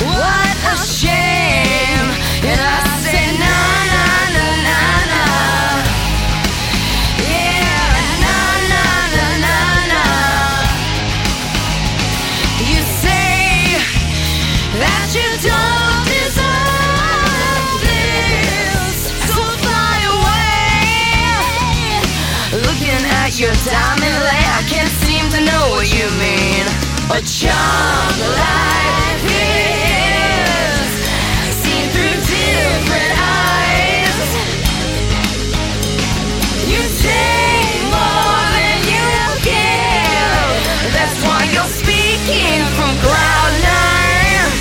What a shame. And I say na na na na na. Yeah, na na na na na. You say that you don't deserve this, so fly away. Looking at your diamond lay, I can't seem to know what you mean. A charm like this, seen through different eyes. You take more than you give. That's why you're speaking from cloud nine.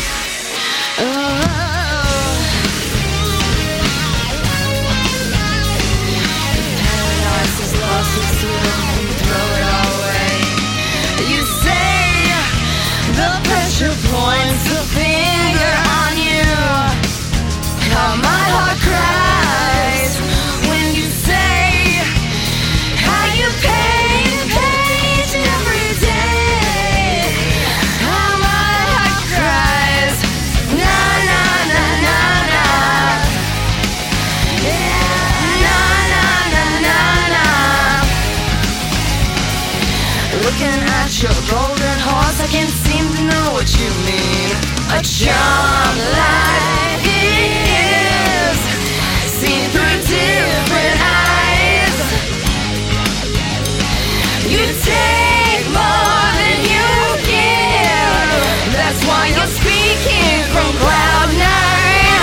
Paradise is lost, it's you throw it all away. You say the pressure points the finger on you. How my heart cries when you say how you paint every day. How my heart cries. Na na na na na. Yeah, na na na na na. Looking at your golden horse, I can't seem to know what you mean. A charm like this, seen through different eyes. You take more than you give. That's why you're speaking from cloud nine.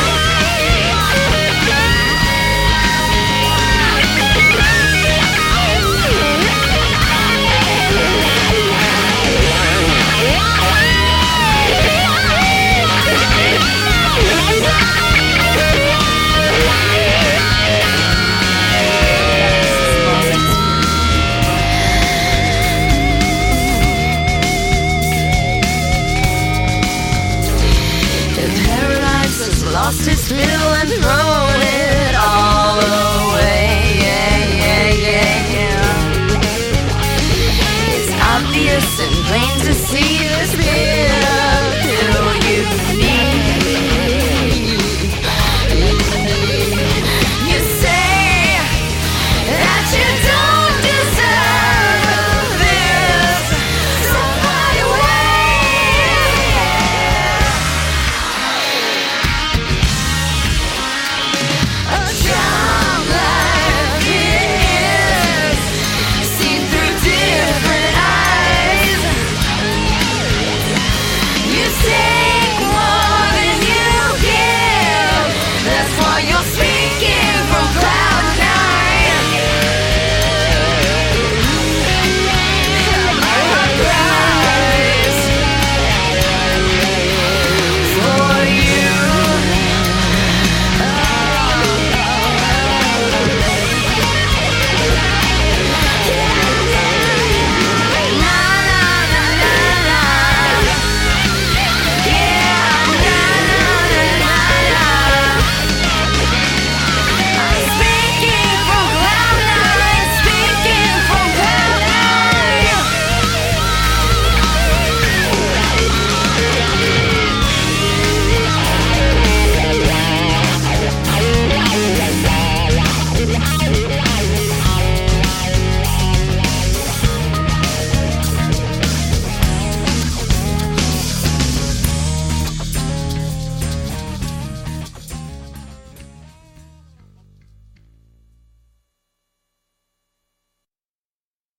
Lost its thrill and thrown it all away. Yeah, yeah, yeah, yeah. It's obvious and plain to see this